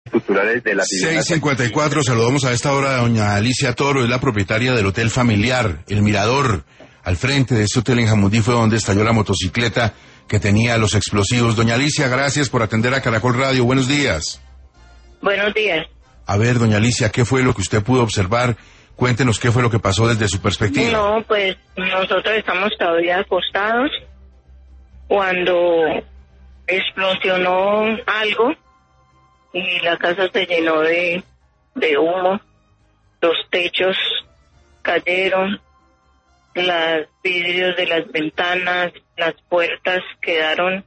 culturales de la 6:54, saludamos a esta hora a doña Alicia Toro, es la propietaria del Hotel Familiar, El Mirador. Al frente de este hotel en Jamundí fue donde estalló la motocicleta que tenía los explosivos. Doña Alicia, gracias por atender a Caracol Radio. Buenos días. Buenos días. A ver, doña Alicia, ¿qué fue lo que usted pudo observar? Cuéntenos qué fue lo que pasó desde su perspectiva. No, pues nosotros estamos todavía acostados cuando explosionó algo y la casa se llenó de humo, los techos cayeron, los vidrios de las ventanas, las puertas quedaron,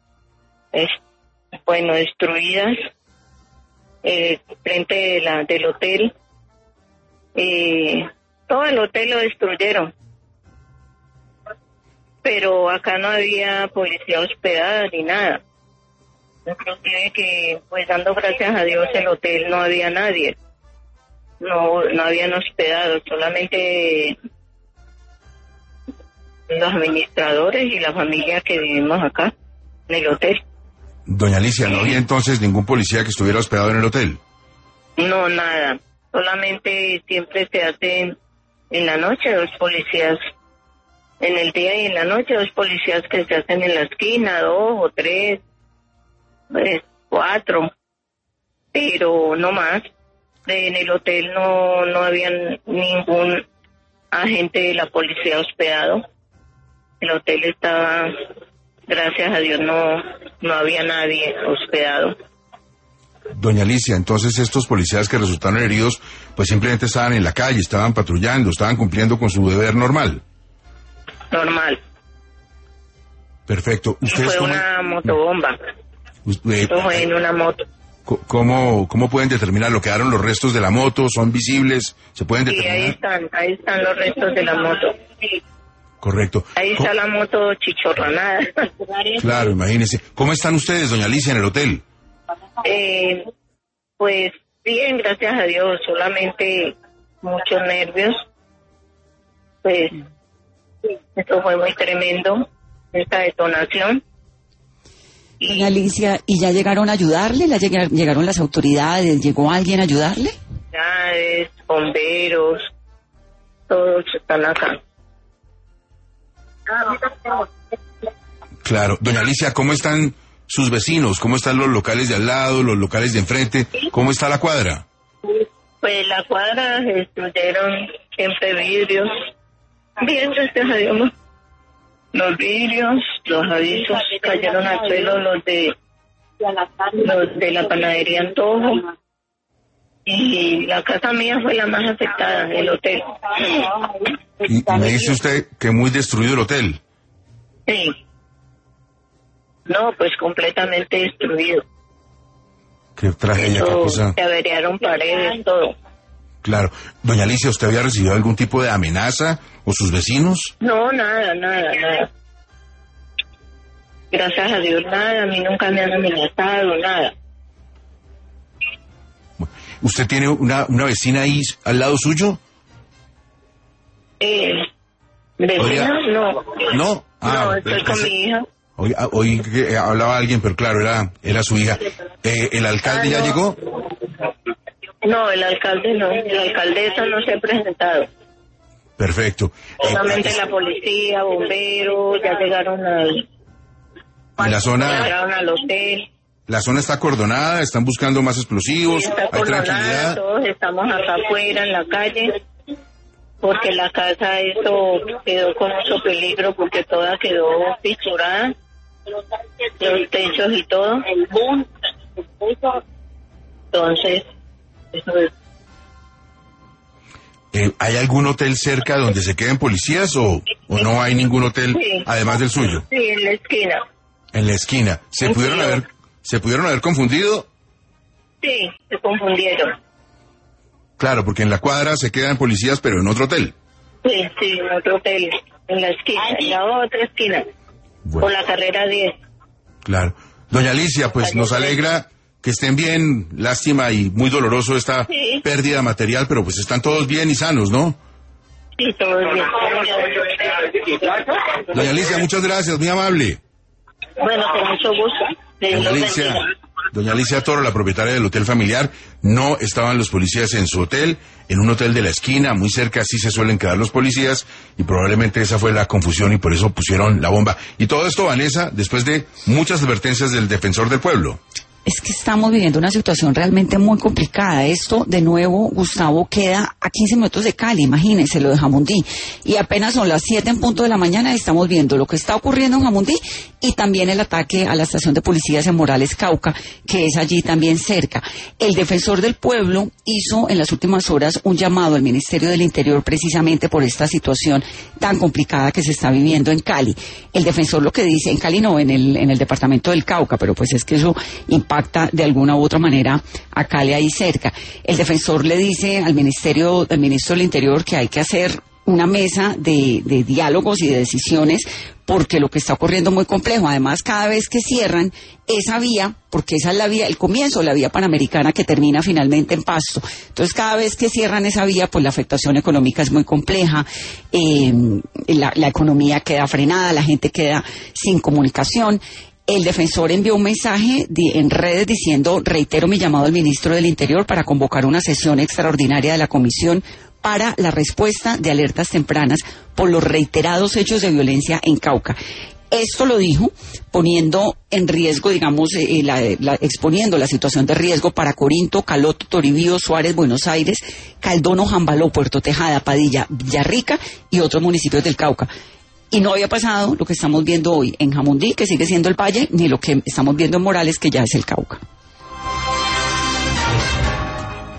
destruidas, frente del hotel, todo el hotel lo destruyeron, pero acá no había policía hospedada ni nada. Inclusive que, pues dando gracias a Dios, el hotel no había nadie. No habían hospedado, solamente los administradores y la familia que vivimos acá, en el hotel. Doña Alicia, ¿no había entonces ningún policía que estuviera hospedado en el hotel? No, nada. Solamente siempre se hacen en la noche 2 policías. En el día y en la noche 2 policías que se hacen en la esquina, 2 o 3. 4, pero no más. En el hotel no había ningún agente de la policía hospedado. El hotel estaba, gracias a Dios, no había nadie hospedado. Doña Alicia, entonces estos policías que resultaron heridos, pues simplemente estaban en la calle, estaban patrullando, estaban cumpliendo con su deber normal. Normal. Perfecto. Fue una motobomba. Fue en una moto. ¿Cómo pueden determinarlo? ¿Quedaron los restos de la moto? ¿Son visibles? ¿Se pueden determinar? Sí, ahí están los restos de la moto. Correcto. Ahí está la moto chichorronada. Claro, imagínese. ¿Cómo están ustedes, doña Alicia, en el hotel? Pues bien, gracias a Dios, solamente muchos nervios. Pues esto fue muy tremendo, esta detonación. Doña Alicia, ¿y ya llegaron a ayudarle? ¿Llegaron las autoridades? ¿Llegó alguien a ayudarle? Bomberos, todos están acá. Claro. Doña Alicia, ¿cómo están sus vecinos? ¿Cómo están los locales de al lado, los locales de enfrente? ¿Cómo está la cuadra? Pues la cuadra se destruyeron siempre vidrios. Bien, gracias a Dios. Los vidrios, los avisos cayeron al suelo, los de la panadería Antojo. Y la casa mía fue la más afectada, el hotel. ¿Y me dice usted que muy destruido el hotel? Sí. No, pues completamente destruido. Qué tragedia, qué cosa. Se averiaron paredes, todo. Claro. Doña Alicia, ¿usted había recibido algún tipo de amenaza o sus vecinos? No, nada. Gracias a Dios, nada. A mí nunca me han amenazado, nada. ¿Usted tiene una vecina ahí al lado suyo? ¿Vecina? No. ¿No? No, estoy con mi hija. Oí que hablaba alguien, pero claro, era su hija. ¿El alcalde ya llegó? No, el alcalde no. La alcaldesa no se ha presentado. Perfecto. Solamente la policía, bomberos, ya llegaron ¿En la zona? Llegaron al hotel. ¿La zona está acordonada? ¿Están buscando más explosivos? Sí, está ¿Hay tranquilidad? Todos estamos acá afuera en la calle, porque la casa esto quedó con mucho peligro, porque toda quedó fisurada, los techos y todo. Entonces, eso es. ¿Hay algún hotel cerca donde se queden policías o no hay ningún hotel además del suyo? Sí, en la esquina. En la esquina. ¿Se pudieron haber confundido? Sí, se confundieron. Claro, porque en la cuadra se quedan policías, pero en otro hotel. Sí, en otro hotel, en la esquina, en la otra esquina, por la carrera 10. Claro. Doña Alicia, pues nos alegra que estén bien, lástima y muy doloroso esta pérdida material, pero pues están todos bien y sanos, ¿no? Sí, todos bien. Doña Alicia, muchas gracias, muy amable. Bueno, con mucho gusto. Doña Alicia, Doña Alicia Toro, la propietaria del hotel familiar, no estaban los policías en su hotel, en un hotel de la esquina, muy cerca, así se suelen quedar los policías, y probablemente esa fue la confusión y por eso pusieron la bomba. Y todo esto, Vanessa, después de muchas advertencias del defensor del pueblo. Es que estamos viviendo una situación realmente muy complicada. Esto, de nuevo, Gustavo, queda a 15 minutos de Cali, imagínense, lo de Jamundí. Y apenas son las 7 en punto de la mañana y estamos viendo lo que está ocurriendo en Jamundí y también el ataque a la estación de policías en Morales, Cauca, que es allí también cerca. El defensor del pueblo hizo en las últimas horas un llamado al Ministerio del Interior precisamente por esta situación tan complicada que se está viviendo en Cali. El defensor lo que dice, en Cali no, en el departamento del Cauca, pero pues es que eso impacta de alguna u otra manera a Cali ahí cerca. El defensor le dice al ministro del Interior que hay que hacer una mesa de diálogos y de decisiones porque lo que está ocurriendo es muy complejo. Además, cada vez que cierran esa vía, porque esa es la vía, el comienzo de la vía panamericana que termina finalmente en Pasto. Entonces, cada vez que cierran esa vía, pues la afectación económica es muy compleja, la economía queda frenada, la gente queda sin comunicación. El defensor envió un mensaje en redes diciendo: reitero mi llamado al ministro del Interior para convocar una sesión extraordinaria de la Comisión para la respuesta de alertas tempranas por los reiterados hechos de violencia en Cauca. Esto lo dijo poniendo en riesgo, digamos, exponiendo la situación de riesgo para Corinto, Caloto, Toribío, Suárez, Buenos Aires, Caldono, Jambaló, Puerto Tejada, Padilla, Villarrica y otros municipios del Cauca. Y no había pasado lo que estamos viendo hoy en Jamundí, que sigue siendo el Valle, ni lo que estamos viendo en Morales, que ya es el Cauca.